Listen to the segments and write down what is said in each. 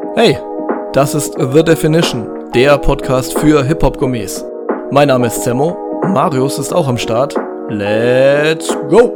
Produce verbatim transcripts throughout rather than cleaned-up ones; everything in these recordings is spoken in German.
Hey, das ist The Definition, der Podcast für Hip-Hop-Gourmets. Mein Name ist Semmo, Marius ist auch am Start. Let's go!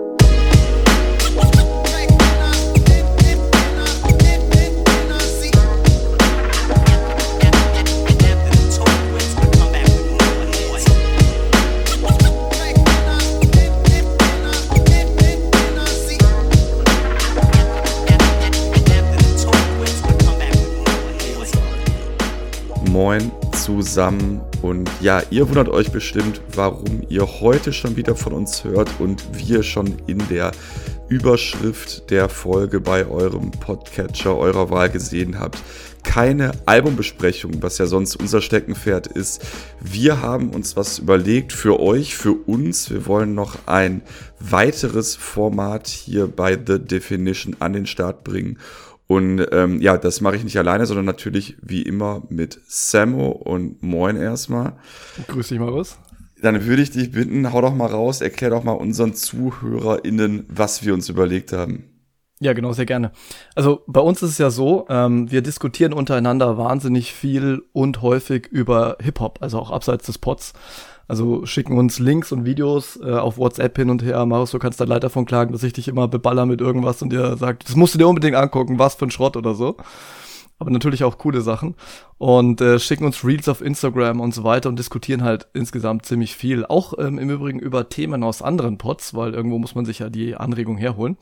Moin zusammen und ja, ihr wundert euch bestimmt, warum ihr heute schon wieder von uns hört und wir schon in der Überschrift der Folge bei eurem Podcatcher eurer Wahl gesehen habt. Keine Albumbesprechung, was ja sonst unser Steckenpferd ist. Wir haben uns was überlegt für euch, für uns. Wir wollen noch ein weiteres Format hier bei The Definition an den Start bringen. Und ähm, ja, das mache ich nicht alleine, sondern natürlich wie immer mit Semmo und moin erstmal. Grüß dich mal raus. Dann würde ich dich bitten, hau doch mal raus, erklär doch mal unseren ZuhörerInnen, was wir uns überlegt haben. Ja, genau, sehr gerne. Also bei uns ist es ja so, ähm, wir diskutieren untereinander wahnsinnig viel und häufig über Hip-Hop, also auch abseits des Pods. Also schicken uns Links und Videos äh, auf WhatsApp hin und her. Marius, du kannst da leider davon klagen, dass ich dich immer beballer mit irgendwas und dir sagt, das musst du dir unbedingt angucken, was für ein Schrott oder so. Aber natürlich auch coole Sachen. Und äh, schicken uns Reels auf Instagram und so weiter und diskutieren halt insgesamt ziemlich viel. Auch ähm, im Übrigen über Themen aus anderen Pods, weil irgendwo muss man sich ja die Anregung herholen.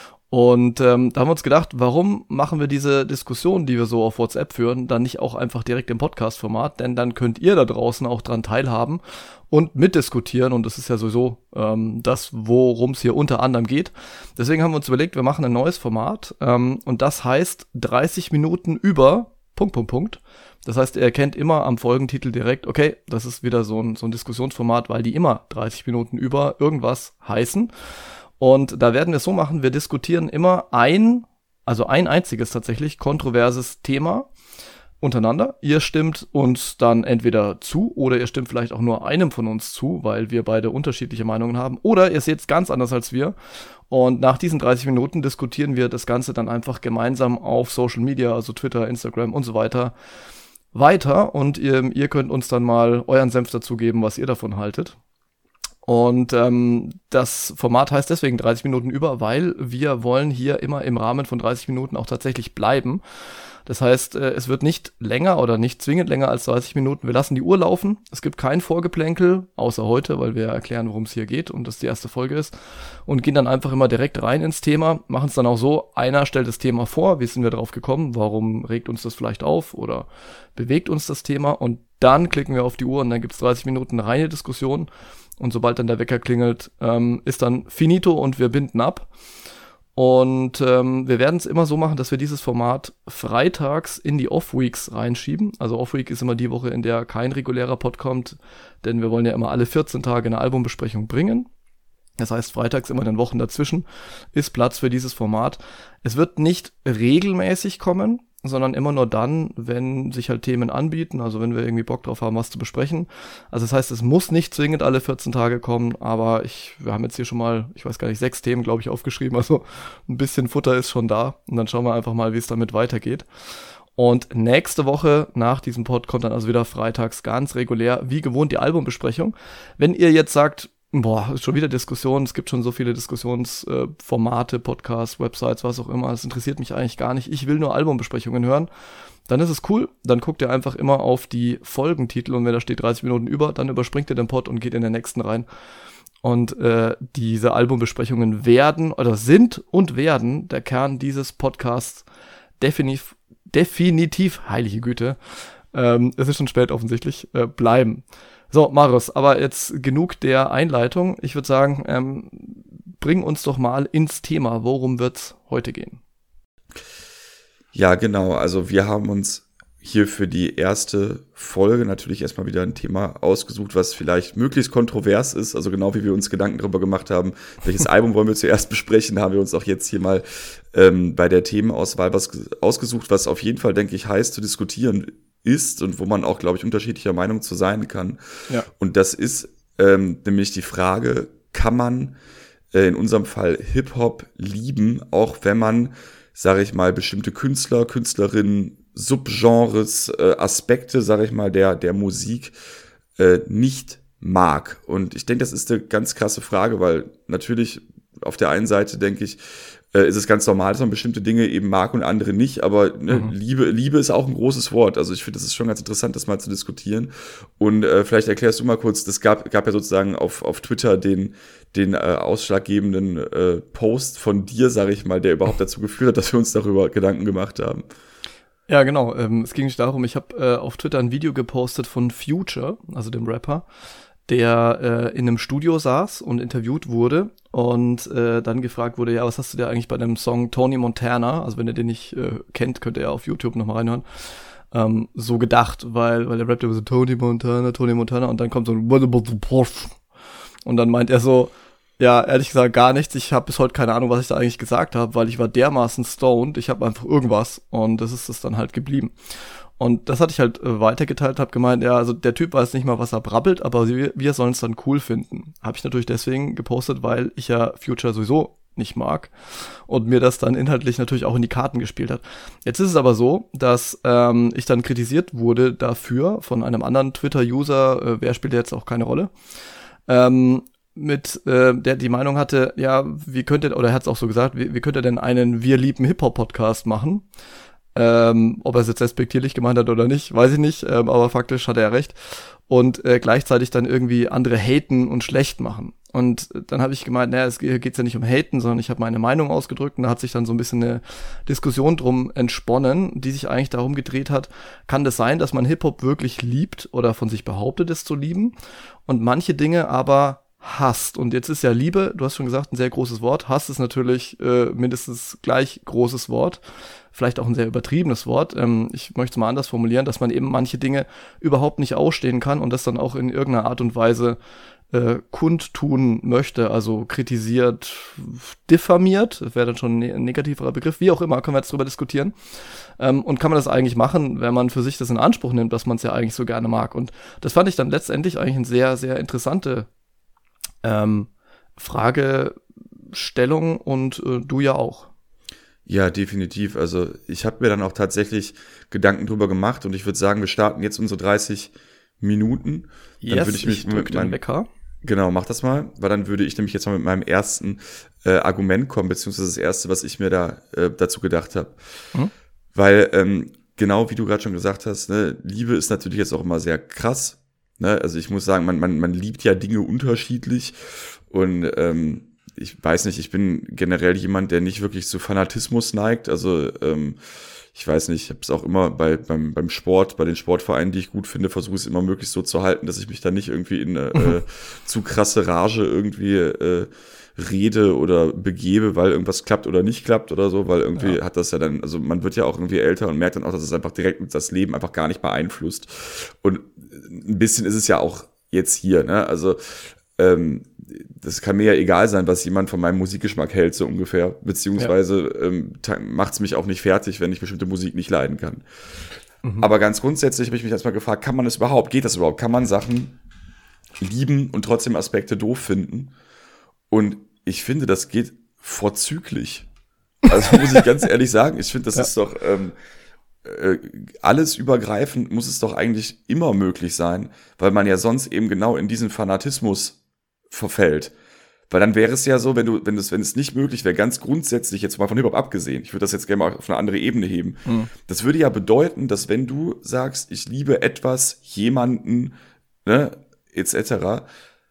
Und ähm, da haben wir uns gedacht, warum machen wir diese Diskussion, die wir so auf WhatsApp führen, dann nicht auch einfach direkt im Podcast-Format? Denn dann könnt ihr da draußen auch dran teilhaben und mitdiskutieren. Und das ist ja sowieso ähm, das, worum es hier unter anderem geht. Deswegen haben wir uns überlegt, wir machen ein neues Format. Ähm, und das heißt dreißig Minuten über Punkt, Punkt, Punkt. Das heißt, ihr erkennt immer am Folgentitel direkt, okay, das ist wieder so ein, so ein Diskussionsformat, weil die immer dreißig Minuten über irgendwas heißen. Und da werden wir es so machen, wir diskutieren immer ein, also ein einziges tatsächlich, kontroverses Thema untereinander. Ihr stimmt uns dann entweder zu oder ihr stimmt vielleicht auch nur einem von uns zu, weil wir beide unterschiedliche Meinungen haben. Oder ihr seht es ganz anders als wir. Und nach diesen dreißig Minuten diskutieren wir das Ganze dann einfach gemeinsam auf Social Media, also Twitter, Instagram und so weiter, weiter. Und ihr, ihr könnt uns dann mal euren Senf dazugeben, was ihr davon haltet. Und ähm, das Format heißt deswegen dreißig Minuten über, weil wir wollen hier immer im Rahmen von dreißig Minuten auch tatsächlich bleiben. Das heißt, äh, es wird nicht länger oder nicht zwingend länger als dreißig Minuten. Wir lassen die Uhr laufen. Es gibt kein Vorgeplänkel, außer heute, weil wir erklären, worum es hier geht und das die erste Folge ist. Und gehen dann einfach immer direkt rein ins Thema, machen es dann auch so, einer stellt das Thema vor, wie sind wir drauf gekommen, warum regt uns das vielleicht auf oder bewegt uns das Thema. Und dann klicken wir auf die Uhr und dann gibt es dreißig Minuten reine Diskussion. Und sobald dann der Wecker klingelt, ähm, ist dann finito und wir binden ab. Und ähm, wir werden es immer so machen, dass wir dieses Format freitags in die Off-Weeks reinschieben. Also Off-Week ist immer die Woche, in der kein regulärer Pod kommt, denn wir wollen ja immer alle vierzehn Tage eine Albumbesprechung bringen. Das heißt, freitags immer in den Wochen dazwischen ist Platz für dieses Format. Es wird nicht regelmäßig kommen, sondern immer nur dann, wenn sich halt Themen anbieten, also wenn wir irgendwie Bock drauf haben, was zu besprechen. Also das heißt, es muss nicht zwingend alle vierzehn Tage kommen, aber ich, wir haben jetzt hier schon mal, ich weiß gar nicht, sechs Themen, glaube ich, aufgeschrieben, also ein bisschen Futter ist schon da und dann schauen wir einfach mal, wie es damit weitergeht. Und nächste Woche nach diesem Pod kommt dann also wieder freitags ganz regulär, wie gewohnt, die Albumbesprechung. Wenn ihr jetzt sagt, boah, ist schon wieder Diskussion, es gibt schon so viele Diskussionsformate, äh, Podcasts, Websites, was auch immer, das interessiert mich eigentlich gar nicht, ich will nur Albumbesprechungen hören, dann ist es cool, dann guckt ihr einfach immer auf die Folgentitel und wenn da steht dreißig Minuten über, dann überspringt ihr den Pod und geht in den nächsten rein. Und äh, diese Albumbesprechungen werden oder sind und werden der Kern dieses Podcasts definitiv, definitiv, heilige Güte, ähm, es ist schon spät offensichtlich, äh, bleiben. So, Marius, aber jetzt genug der Einleitung. Ich würde sagen, ähm, bring uns doch mal ins Thema. Worum wird's heute gehen? Ja, genau. Also wir haben uns hier für die erste Folge natürlich erstmal wieder ein Thema ausgesucht, was vielleicht möglichst kontrovers ist. Also genau wie wir uns Gedanken darüber gemacht haben, welches Album wollen wir zuerst besprechen, haben wir uns auch jetzt hier mal ähm, bei der Themenauswahl was ausgesucht, was auf jeden Fall, denke ich, heiß zu diskutieren ist und wo man auch, glaube ich, unterschiedlicher Meinung zu sein kann. Ja. Und das ist ähm, nämlich die Frage, kann man äh, in unserem Fall Hip-Hop lieben, auch wenn man, sage ich mal, bestimmte Künstler, Künstlerinnen Subgenres, äh, Aspekte, sage ich mal, der, der Musik äh, nicht mag. Und ich denke, das ist eine ganz krasse Frage, weil natürlich auf der einen Seite, denke ich, äh, ist es ganz normal, dass man bestimmte Dinge eben mag und andere nicht, aber ne, mhm. Liebe, Liebe ist auch ein großes Wort. Also ich finde, das ist schon ganz interessant, das mal zu diskutieren. Und äh, vielleicht erklärst du mal kurz, das gab, gab ja sozusagen auf, auf Twitter den, den äh, ausschlaggebenden äh, Post von dir, sage ich mal, der überhaupt dazu geführt hat, dass wir uns darüber Gedanken gemacht haben. Ja, genau. Ähm, es ging nicht darum, ich habe äh, auf Twitter ein Video gepostet von Future, also dem Rapper, der äh, in einem Studio saß und interviewt wurde und äh, dann gefragt wurde, ja, was hast du dir eigentlich bei dem Song Tony Montana, also wenn ihr den nicht äh, kennt, könnt ihr ja auf YouTube nochmal reinhören, ähm, so gedacht, weil weil der Rapper so Tony Montana, Tony Montana und dann kommt so ein und dann meint er so, ja, ehrlich gesagt gar nichts. Ich habe bis heute keine Ahnung, was ich da eigentlich gesagt habe, weil ich war dermaßen stoned. Ich habe einfach irgendwas und das ist es dann halt geblieben. Und das hatte ich halt äh, weitergeteilt, habe gemeint, ja, also der Typ weiß nicht mal, was er brabbelt, aber wir, wir sollen es dann cool finden. Habe ich natürlich deswegen gepostet, weil ich ja Future sowieso nicht mag und mir das dann inhaltlich natürlich auch in die Karten gespielt hat. Jetzt ist es aber so, dass ähm, ich dann kritisiert wurde dafür von einem anderen Twitter-User, äh, wer spielt jetzt auch keine Rolle, ähm, mit, äh, der die Meinung hatte, ja, wie könnt ihr, oder er hat es auch so gesagt, wie, wie könnt ihr denn einen Wir lieben Hip-Hop-Podcast machen? Ähm, ob er es jetzt respektierlich gemeint hat oder nicht, weiß ich nicht, ähm, aber faktisch hat er ja recht. Und äh, gleichzeitig dann irgendwie andere haten und schlecht machen. Und dann habe ich gemeint, naja, es geht ja nicht um haten, sondern ich habe meine Meinung ausgedrückt und da hat sich dann so ein bisschen eine Diskussion drum entsponnen, die sich eigentlich darum gedreht hat, kann das sein, dass man Hip-Hop wirklich liebt oder von sich behauptet, es zu lieben und manche Dinge aber hasst. Und jetzt ist ja Liebe, du hast schon gesagt, ein sehr großes Wort. Hass ist natürlich äh, mindestens gleich großes Wort. Vielleicht auch ein sehr übertriebenes Wort. Ähm, ich möchte es mal anders formulieren, dass man eben manche Dinge überhaupt nicht ausstehen kann und das dann auch in irgendeiner Art und Weise äh, kundtun möchte. Also kritisiert, diffamiert, das wäre dann schon ein negativerer Begriff. Wie auch immer, können wir jetzt drüber diskutieren. Ähm, und kann man das eigentlich machen, wenn man für sich das in Anspruch nimmt, dass man es ja eigentlich so gerne mag. Und das fand ich dann letztendlich eigentlich eine sehr, sehr interessante Ähm, Fragestellung und äh, du ja auch. Ja, definitiv. Also ich habe mir dann auch tatsächlich Gedanken drüber gemacht und ich würde sagen, wir starten jetzt unsere dreißig Minuten. Yes, dann würde ich mich ich drück mit meinem den Wecker. Genau, mach das mal, weil dann würde ich nämlich jetzt mal mit meinem ersten äh, Argument kommen, beziehungsweise das erste, was ich mir da äh, dazu gedacht habe. Mhm. Weil ähm, genau wie du gerade schon gesagt hast, ne, Liebe ist natürlich jetzt auch immer sehr krass. Ne, also ich muss sagen, man, man, man liebt ja Dinge unterschiedlich und ähm, ich weiß nicht, ich bin generell jemand, der nicht wirklich zu Fanatismus neigt. Also ähm, ich weiß nicht, ich habe es auch immer bei beim beim Sport, bei den Sportvereinen, die ich gut finde, versuche es immer möglichst so zu halten, dass ich mich da nicht irgendwie in äh, zu krasse Rage irgendwie äh, rede oder begebe, weil irgendwas klappt oder nicht klappt oder so, weil irgendwie ja. hat das ja dann, also man wird ja auch irgendwie älter und merkt dann auch, dass es einfach direkt mit das Leben einfach gar nicht beeinflusst. Und ein bisschen ist es ja auch jetzt hier, ne? Also ähm, das kann mir ja egal sein, was jemand von meinem Musikgeschmack hält, so ungefähr. Beziehungsweise ja. ähm, macht es mich auch nicht fertig, wenn ich bestimmte Musik nicht leiden kann. Mhm. Aber ganz grundsätzlich habe ich mich erstmal gefragt, kann man es überhaupt, geht das überhaupt? Kann man Sachen lieben und trotzdem Aspekte doof finden? Und ich finde, das geht vorzüglich. Also muss ich ganz ehrlich sagen, ich finde, das ja. ist doch ähm, äh, alles übergreifend muss es doch eigentlich immer möglich sein, weil man ja sonst eben genau in diesen Fanatismus verfällt. Weil dann wäre es ja so, wenn du, wenn es, wenn es nicht möglich wäre, ganz grundsätzlich, jetzt mal von Hip-Hop abgesehen, ich würde das jetzt gerne mal auf eine andere Ebene heben. Mhm. Das würde ja bedeuten, dass wenn du sagst, ich liebe etwas, jemanden, ne, et cetera,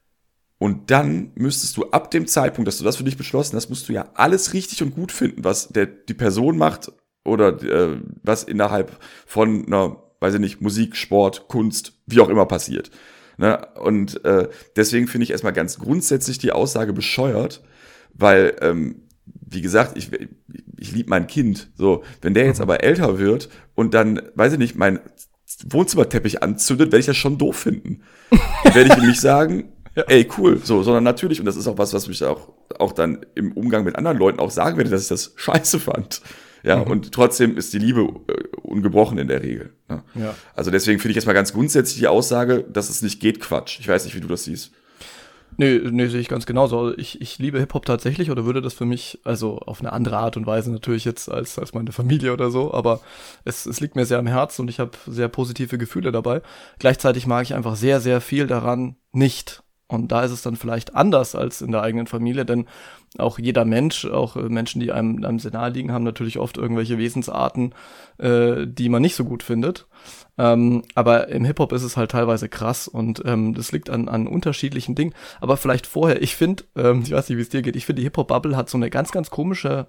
und dann müsstest du ab dem Zeitpunkt, dass du das für dich beschlossen hast, musst du ja alles richtig und gut finden, was der, die Person macht oder äh, was innerhalb von einer, weiß ich nicht, Musik, Sport, Kunst, wie auch immer passiert. Ne? Und äh, deswegen finde ich erstmal ganz grundsätzlich die Aussage bescheuert, weil, ähm, wie gesagt, ich, ich liebe mein Kind. So, wenn der jetzt aber älter wird und dann, weiß ich nicht, mein Wohnzimmerteppich anzündet, werde ich das schon doof finden. Dann werde ich ihm nicht sagen, ja. Ey, cool, so, sondern natürlich, und das ist auch was, was mich auch, auch dann im Umgang mit anderen Leuten auch sagen werde, dass ich das scheiße fand. Ja, mhm. Und trotzdem ist die Liebe äh, ungebrochen in der Regel. Ja. Ja. Also deswegen finde ich erstmal ganz grundsätzlich die Aussage, dass es nicht geht, Quatsch. Ich weiß nicht, wie du das siehst. Nee, nee, sehe ich ganz genauso. Ich, ich liebe Hip-Hop tatsächlich oder würde das für mich, also auf eine andere Art und Weise natürlich jetzt als, als meine Familie oder so, aber es, es liegt mir sehr am Herzen und ich habe sehr positive Gefühle dabei. Gleichzeitig mag ich einfach sehr, sehr viel daran nicht. Und da ist es dann vielleicht anders als in der eigenen Familie, denn auch jeder Mensch, auch Menschen, die einem, einem sehr nahe liegen, haben natürlich oft irgendwelche Wesensarten, äh, die man nicht so gut findet. Ähm, aber im Hip-Hop ist es halt teilweise krass und ähm, das liegt an, an unterschiedlichen Dingen. Aber vielleicht vorher, ich finde, ähm, ich weiß nicht, wie es dir geht, ich finde, die Hip-Hop-Bubble hat so eine ganz, ganz komische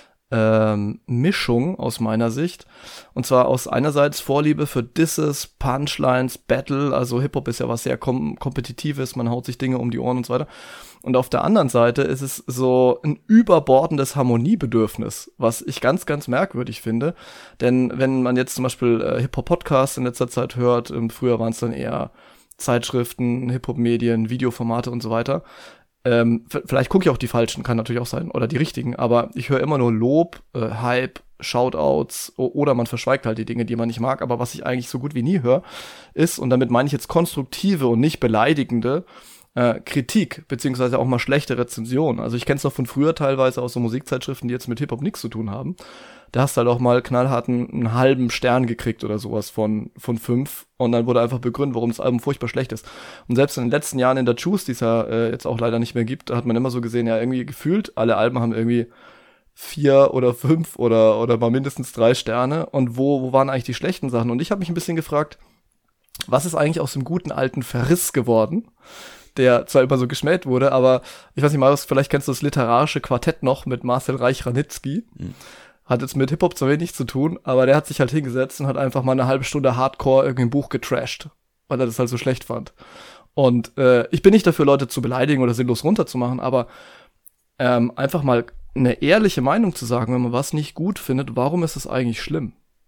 Ähm, Mischung aus meiner Sicht. Und zwar aus einerseits Vorliebe für Disses, Punchlines, Battle, also Hip-Hop ist ja was sehr kom- Kompetitives, man haut sich Dinge um die Ohren und so weiter. Und auf der anderen Seite ist es so ein überbordendes Harmoniebedürfnis, was ich ganz, ganz merkwürdig finde. Denn wenn man jetzt zum Beispiel äh, Hip-Hop-Podcasts in letzter Zeit hört, ähm, früher waren es dann eher Zeitschriften, Hip-Hop-Medien, Videoformate und so weiter, Ähm, f- vielleicht gucke ich auch die falschen, kann natürlich auch sein, oder die richtigen, aber ich höre immer nur Lob, äh, Hype, Shoutouts o- oder man verschweigt halt die Dinge, die man nicht mag, aber was ich eigentlich so gut wie nie höre, ist, und damit meine ich jetzt konstruktive und nicht beleidigende äh, Kritik, beziehungsweise auch mal schlechte Rezensionen. Also ich kenne es noch von früher teilweise aus so Musikzeitschriften, die jetzt mit Hip-Hop nichts zu tun haben. Da hast du halt auch mal knallharten einen halben Stern gekriegt oder sowas von, von fünf. Und dann wurde einfach begründet, warum das Album furchtbar schlecht ist. Und selbst in den letzten Jahren in der Juice, die es ja äh, jetzt auch leider nicht mehr gibt, da hat man immer so gesehen, ja, irgendwie gefühlt, alle Alben haben irgendwie vier oder fünf oder, oder mal mindestens drei Sterne. Und wo, wo waren eigentlich die schlechten Sachen? Und ich habe mich ein bisschen gefragt, was ist eigentlich aus dem guten alten Verriss geworden? Der zwar immer so geschmäht wurde, aber ich weiß nicht, Marius, vielleicht kennst du das literarische Quartett noch mit Marcel Reich-Ranitzky. Mhm. Hat jetzt mit Hip-Hop zwar wenig zu tun, aber der hat sich halt hingesetzt und hat einfach mal eine halbe Stunde Hardcore irgendwie ein Buch getrashed, weil er das halt so schlecht fand. Und äh, ich bin nicht dafür, Leute zu beleidigen oder sinnlos runterzumachen, aber ähm, einfach mal eine ehrliche Meinung zu sagen, wenn man was nicht gut findet, warum ist es eigentlich schlimm?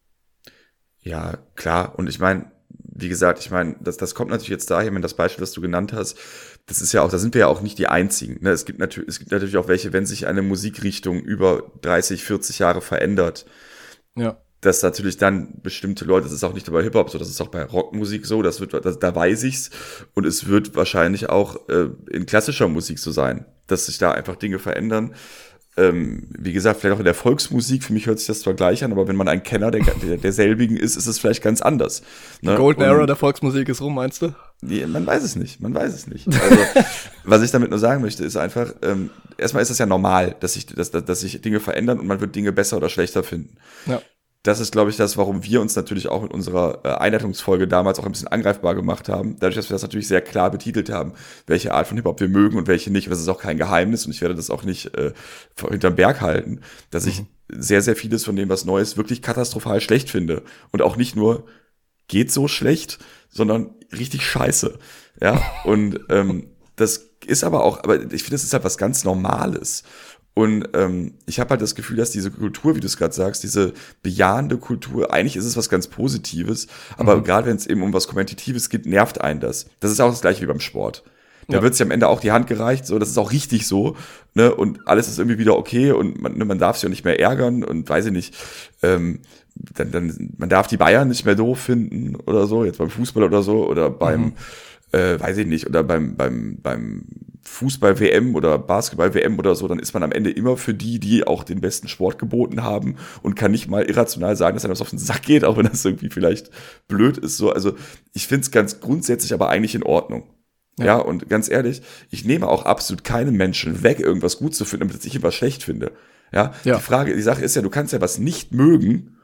Ja, klar. Und ich meine, wie gesagt, ich meine, das, das kommt natürlich jetzt daher, wenn das Beispiel, das du genannt hast, das ist ja auch, da sind wir ja auch nicht die Einzigen. Ne? Es gibt natürlich, es gibt natürlich auch welche, wenn sich eine Musikrichtung über dreißig, vierzig Jahre verändert, ja, dass natürlich dann bestimmte Leute, das ist auch nicht nur bei Hip-Hop so, das ist auch bei Rockmusik so, das wird, das, da weiß ich's, und es wird wahrscheinlich auch äh, in klassischer Musik so sein, dass sich da einfach Dinge verändern. Ähm, wie gesagt, vielleicht auch in der Volksmusik, für mich hört sich das zwar gleich an, aber wenn man ein Kenner der, der, derselbigen ist, ist es vielleicht ganz anders. Ne? Die Golden Und, Era der Volksmusik ist rum, meinst du? Nee, man weiß es nicht, man weiß es nicht. Also, was ich damit nur sagen möchte, ist einfach, ähm, erstmal ist es ja normal, dass sich, dass, dass sich Dinge verändern und man wird Dinge besser oder schlechter finden. Ja. Das ist, glaube ich, das, warum wir uns natürlich auch mit unserer äh, Einleitungsfolge damals auch ein bisschen angreifbar gemacht haben. Dadurch, dass wir das natürlich sehr klar betitelt haben, welche Art von Hip-Hop wir mögen und welche nicht. Und das ist auch kein Geheimnis und ich werde das auch nicht äh, hinterm Berg halten, dass ich mhm. sehr, sehr vieles von dem, was neu ist, wirklich katastrophal schlecht finde. Und auch nicht nur geht so schlecht, sondern richtig scheiße. Ja, und ähm, das ist aber auch, aber ich finde, das ist halt was ganz Normales. Und ähm, ich habe halt das Gefühl, dass diese Kultur, wie du es gerade sagst, diese bejahende Kultur, eigentlich ist es was ganz Positives, aber mhm. gerade wenn es eben um was Kompetitives geht, nervt einen das. Das ist auch das Gleiche wie beim Sport. Da ja. wird sich am Ende auch die Hand gereicht, so, das ist auch richtig so, ne, und alles ist irgendwie wieder okay und man, ne, man darf sich auch nicht mehr ärgern und weiß ich nicht, ähm, dann, dann, man darf die Bayern nicht mehr doof finden oder so, jetzt beim Fußball oder so, oder beim, mhm. äh, weiß ich nicht, oder beim, beim, beim Fußball-W M oder Basketball-W M oder so, dann ist man am Ende immer für die, die auch den besten Sport geboten haben und kann nicht mal irrational sagen, dass einem das auf den Sack geht, auch wenn das irgendwie vielleicht blöd ist. So, also ich finde es ganz grundsätzlich aber eigentlich in Ordnung. Ja. ja, und ganz ehrlich, ich nehme auch absolut keinem Menschen weg, irgendwas gut zu finden, damit ich etwas schlecht finde. Ja? ja, die Frage, die Sache ist ja, du kannst ja was nicht mögen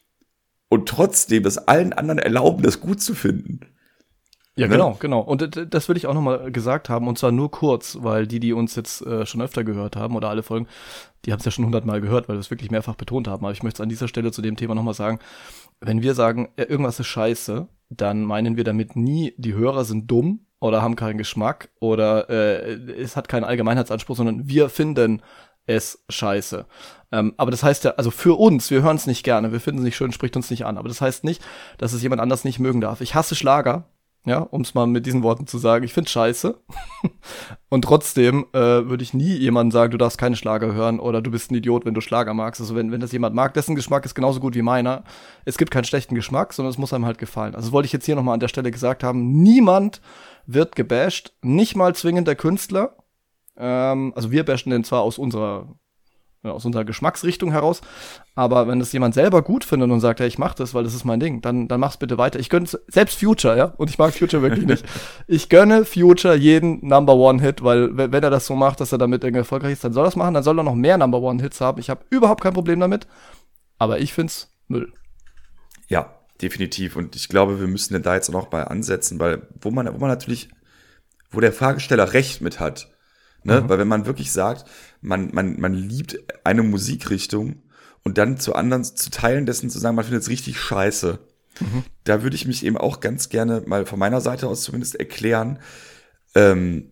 und trotzdem das allen anderen erlauben, das gut zu finden. Ja, ne? genau, genau. Und das will ich auch nochmal gesagt haben, und zwar nur kurz, weil die, die uns jetzt äh, schon öfter gehört haben oder alle Folgen, die haben es ja schon hundertmal gehört, weil wir es wirklich mehrfach betont haben. Aber ich möchte es an dieser Stelle zu dem Thema nochmal sagen, wenn wir sagen, ja, irgendwas ist scheiße, dann meinen wir damit nie, die Hörer sind dumm oder haben keinen Geschmack oder äh, es hat keinen Allgemeinheitsanspruch, sondern wir finden es scheiße. Ähm, aber das heißt ja, also für uns, wir hören es nicht gerne, wir finden es nicht schön, spricht uns nicht an, aber das heißt nicht, dass es jemand anders nicht mögen darf. Ich hasse Schlager. Ja, um es mal mit diesen Worten zu sagen, ich find's scheiße. Und trotzdem äh, würde ich nie jemandem sagen, du darfst keine Schlager hören oder du bist ein Idiot, wenn du Schlager magst. Also wenn, wenn das jemand mag, dessen Geschmack ist genauso gut wie meiner. Es gibt keinen schlechten Geschmack, sondern es muss einem halt gefallen. Also das wollte ich jetzt hier nochmal an der Stelle gesagt haben, niemand wird gebasht, nicht mal zwingend der Künstler. Ähm, also wir bashen den zwar aus unserer aus unserer Geschmacksrichtung heraus, aber wenn das jemand selber gut findet und sagt, hey, ich mach das, weil das ist mein Ding, dann, dann mach's bitte weiter. Ich gönne selbst Future, ja, und ich mag Future wirklich nicht. Ich gönne Future jeden Number-One-Hit, weil wenn er das so macht, dass er damit irgendwie erfolgreich ist, dann soll er das machen, dann soll er noch mehr Number-One-Hits haben. Ich habe überhaupt kein Problem damit, aber ich find's Müll. Ja, definitiv. Und ich glaube, wir müssen da jetzt auch noch bei ansetzen, weil wo man, wo man natürlich, wo der Fragesteller recht mit hat, ne? Mhm. Weil wenn man wirklich sagt, man, man, man liebt eine Musikrichtung und dann zu anderen, zu Teilen dessen zu sagen, man findet es richtig scheiße. Mhm. Da würde ich mich eben auch ganz gerne mal von meiner Seite aus zumindest erklären, ähm,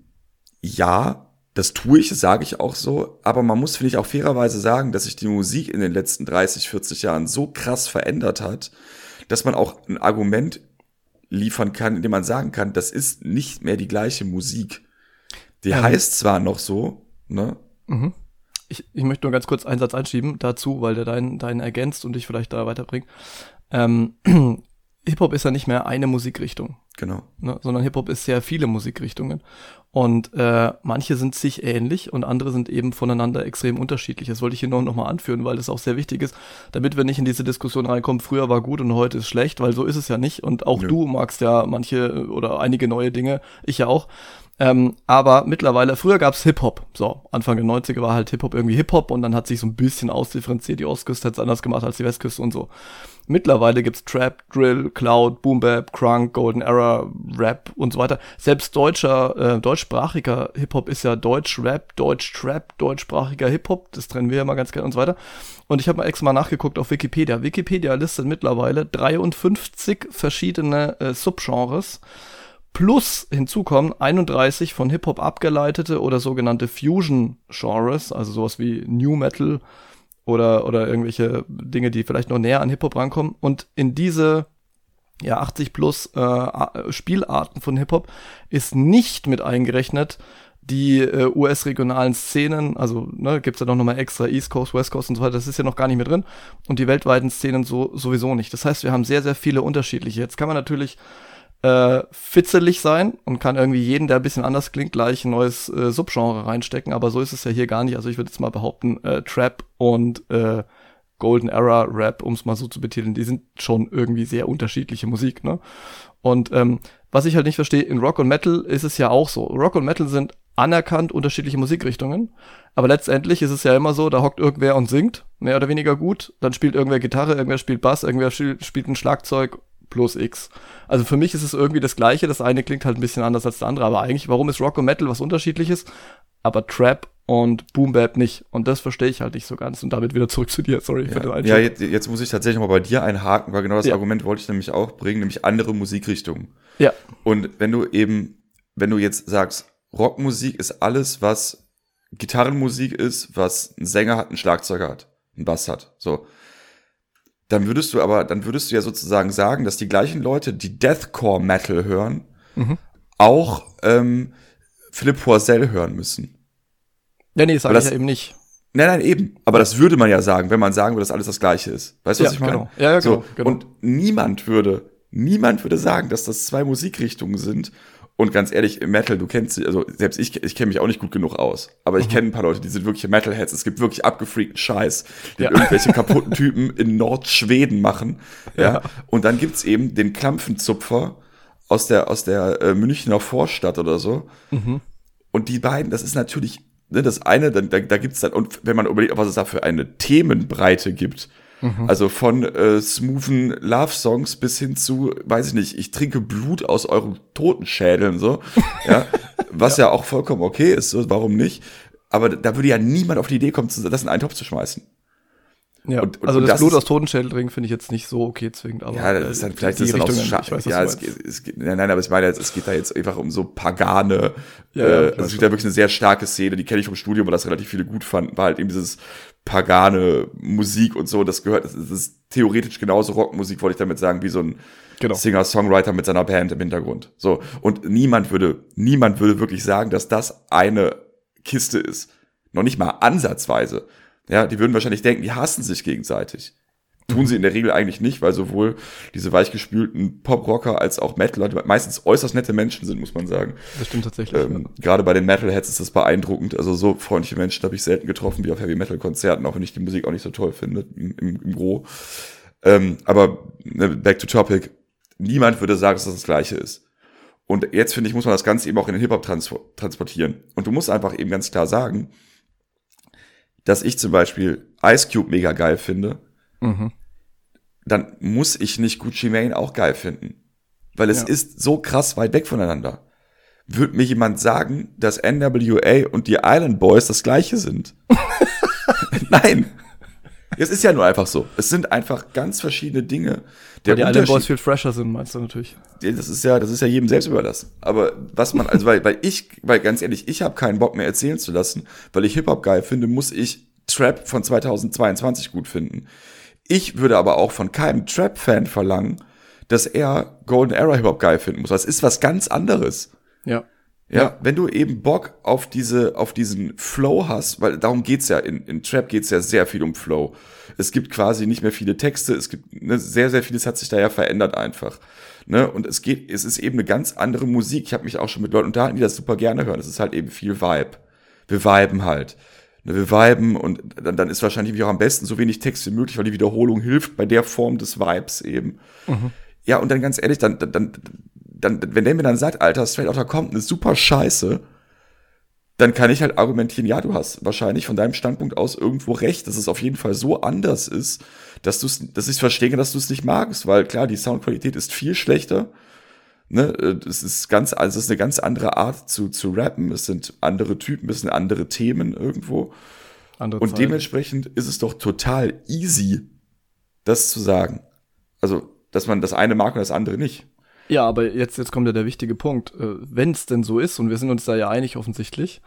ja, das tue ich, das sage ich auch so, aber man muss, finde ich, auch fairerweise sagen, dass sich die Musik in den letzten dreißig, vierzig Jahren so krass verändert hat, dass man auch ein Argument liefern kann, indem man sagen kann, das ist nicht mehr die gleiche Musik. Die ähm. heißt zwar noch so, ne? Mhm. Ich, ich möchte nur ganz kurz einen Satz einschieben dazu, weil der deinen, deinen ergänzt und dich vielleicht da weiterbringt. Ähm, Hip-Hop ist ja nicht mehr eine Musikrichtung. Genau. Ne, sondern Hip-Hop ist sehr viele Musikrichtungen. Und äh, manche sind sich ähnlich und andere sind eben voneinander extrem unterschiedlich. Das wollte ich hier noch, noch mal anführen, weil das auch sehr wichtig ist, damit wir nicht in diese Diskussion reinkommen, früher war gut und heute ist schlecht, weil so ist es ja nicht. Und auch ja. Du magst ja manche oder einige neue Dinge, ich ja auch. Ähm, aber mittlerweile, früher gab's Hip-Hop. So, Anfang der neunziger war halt Hip-Hop irgendwie Hip-Hop und dann hat sich so ein bisschen ausdifferenziert. Die Ostküste hat's anders gemacht als die Westküste und so. Mittlerweile gibt's Trap, Drill, Cloud, Boom Bap, Crunk, Golden Era, Rap und so weiter. Selbst deutscher, äh, deutschsprachiger Hip-Hop ist ja Deutsch-Rap, Deutsch-Trap, deutschsprachiger Hip-Hop. Das trennen wir ja mal ganz gerne und so weiter. Und ich habe mal extra mal nachgeguckt auf Wikipedia. Wikipedia listet mittlerweile dreiundfünfzig verschiedene äh, Subgenres. Plus hinzukommen einunddreißig von Hip-Hop abgeleitete oder sogenannte Fusion-Genres, also sowas wie New Metal oder oder irgendwelche Dinge, die vielleicht noch näher an Hip-Hop rankommen. Und in diese ja achtzig plus äh, Spielarten von Hip-Hop ist nicht mit eingerechnet die äh, U S-regionalen Szenen, also ne, gibt's ja noch mal extra East Coast, West Coast und so weiter, das ist ja noch gar nicht mehr drin. Und die weltweiten Szenen so sowieso nicht. Das heißt, wir haben sehr, sehr viele unterschiedliche. Jetzt kann man natürlich Äh, fitzelig sein und kann irgendwie jeden, der ein bisschen anders klingt, gleich ein neues äh, Subgenre reinstecken, aber so ist es ja hier gar nicht. Also ich würde jetzt mal behaupten, äh, Trap und äh, Golden Era Rap, um es mal so zu betiteln, die sind schon irgendwie sehr unterschiedliche Musik, ne? Und ähm, was ich halt nicht verstehe, in Rock und Metal ist es ja auch so. Rock und Metal sind anerkannt unterschiedliche Musikrichtungen, aber letztendlich ist es ja immer so, da hockt irgendwer und singt, mehr oder weniger gut, dann spielt irgendwer Gitarre, irgendwer spielt Bass, irgendwer spielt ein Schlagzeug plus X. Also für mich ist es irgendwie das Gleiche, das eine klingt halt ein bisschen anders als das andere, aber eigentlich, warum ist Rock und Metal was Unterschiedliches, aber Trap und Boom Bap nicht? Und das verstehe ich halt nicht so ganz. Und damit wieder zurück zu dir, sorry ja. für den Einschub. Ja, jetzt, jetzt muss ich tatsächlich mal bei dir einhaken, weil genau das ja. Argument wollte ich nämlich auch bringen, nämlich andere Musikrichtungen. Ja. Und wenn du eben, wenn du jetzt sagst, Rockmusik ist alles, was Gitarrenmusik ist, was ein Sänger hat, ein Schlagzeuger hat, ein Bass hat, so. Dann würdest du aber, dann würdest du ja sozusagen sagen, dass die gleichen Leute, die Deathcore Metal hören, mhm. auch ähm, Philipp Poisel hören müssen. Ja, nee, das sage ich ja eben nicht. Nein, nein, eben. Aber das würde man ja sagen, wenn man sagen würde, dass alles das Gleiche ist. Weißt du, was ja, ich meine? Genau. Ja, ja, so, genau, genau. Und niemand würde, niemand würde sagen, dass das zwei Musikrichtungen sind. Und ganz ehrlich, im Metal, du kennst, also selbst ich, ich kenne mich auch nicht gut genug aus, aber ich mhm. kenne ein paar Leute, die sind wirkliche Metalheads. Es gibt wirklich abgefreakten Scheiß, die ja. irgendwelche kaputten Typen in Nordschweden machen. Ja. ja. Und dann gibt's eben den Klampfenzupfer aus der aus der äh, Münchner Vorstadt oder so. Mhm. Und die beiden, das ist natürlich, ne, das eine, da, da gibt's dann, und wenn man überlegt, was es da für eine Themenbreite gibt. Mhm. Also von äh, smoothen Love-Songs bis hin zu, weiß ich nicht, ich trinke Blut aus euren Totenschädeln, so. Ja, was ja. ja auch vollkommen okay ist, so, warum nicht? Aber da würde ja niemand auf die Idee kommen, das in einen Topf zu schmeißen. Ja, und, und, also das, das Blut aus Totenschädel trinken finde ich jetzt nicht so okay zwingend, aber ja, das ist dann vielleicht ist dann auch Scha- ich weiß, ja, es geht, es geht, nein, nein, aber ich meine, es geht da jetzt einfach um so Pagane, ja, äh, ja, also es gibt da wirklich eine sehr starke Szene, die kenne ich vom Studium, weil das relativ viele gut fanden, war halt eben dieses pagane Musik und so, das gehört, das ist, das ist theoretisch genauso Rockmusik, wollte ich damit sagen, wie so ein genau. Singer-Songwriter mit seiner Band im Hintergrund. So. Und niemand würde, niemand würde wirklich sagen, dass das eine Kiste ist. Noch nicht mal ansatzweise. Ja, die würden wahrscheinlich denken, die hassen sich gegenseitig. Tun sie in der Regel eigentlich nicht, weil sowohl diese weichgespülten Pop-Rocker als auch Metaler, die meistens äußerst nette Menschen sind, muss man sagen. Das stimmt tatsächlich. Ähm, ja. Gerade bei den Metalheads ist das beeindruckend. Also so freundliche Menschen habe ich selten getroffen wie auf Heavy-Metal-Konzerten, auch wenn ich die Musik auch nicht so toll finde, im, im, im Gros. Ähm, aber ne, back to topic, niemand würde sagen, dass das das Gleiche ist. Und jetzt, finde ich, muss man das Ganze eben auch in den Hip-Hop trans- transportieren. Und du musst einfach eben ganz klar sagen, dass ich zum Beispiel Ice Cube mega geil finde, mhm. dann muss ich nicht Gucci Mane auch geil finden. Weil es ja. ist so krass weit weg voneinander. Würde mir jemand sagen, dass N W A und die Island Boys das Gleiche sind? Nein. Es ist ja nur einfach so. Es sind einfach ganz verschiedene Dinge. Der Weil die Island Boys viel fresher sind, meinst du natürlich. Das ist ja, das ist ja jedem selbst überlassen. Aber was man, also weil, weil ich, weil ganz ehrlich, ich habe keinen Bock mehr erzählen zu lassen, weil ich Hip-Hop geil finde, muss ich Trap von zweitausendzweiundzwanzig gut finden. Ich würde aber auch von keinem Trap-Fan verlangen, dass er Golden Era Hip-Hop geil finden muss. Das ist was ganz anderes. Ja. Ja, ja, wenn du eben Bock auf diese, auf diesen Flow hast, weil darum geht's ja, in, in Trap geht's ja sehr viel um Flow. Es gibt quasi nicht mehr viele Texte, es gibt ne, sehr, sehr vieles hat sich da ja verändert einfach. Ne? Und es geht, es ist eben eine ganz andere Musik. Ich habe mich auch schon mit Leuten unterhalten, die das super gerne hören. Es ist halt eben viel Vibe. Wir viben halt. Ne, wir viben und dann, dann ist wahrscheinlich auch am besten so wenig Text wie möglich, weil die Wiederholung hilft bei der Form des Vibes eben. Mhm. Ja, und dann ganz ehrlich, dann, dann, dann Dann, wenn der mir dann sagt, Alter, Straight Outta Compton ist super scheiße, dann kann ich halt argumentieren, ja, du hast wahrscheinlich von deinem Standpunkt aus irgendwo recht, dass es auf jeden Fall so anders ist, dass du dass ich verstehe, dass du es nicht magst, weil klar, die Soundqualität ist viel schlechter, ne, es ist ganz, also es ist eine ganz andere Art zu, zu rappen, es sind andere Typen, es sind andere Themen irgendwo. Andere und Zeiten. Dementsprechend ist es doch total easy, das zu sagen. Also, dass man das eine mag und das andere nicht. Ja, aber jetzt, jetzt kommt ja der wichtige Punkt. Wenn es denn so ist, und wir sind uns da ja einig offensichtlich,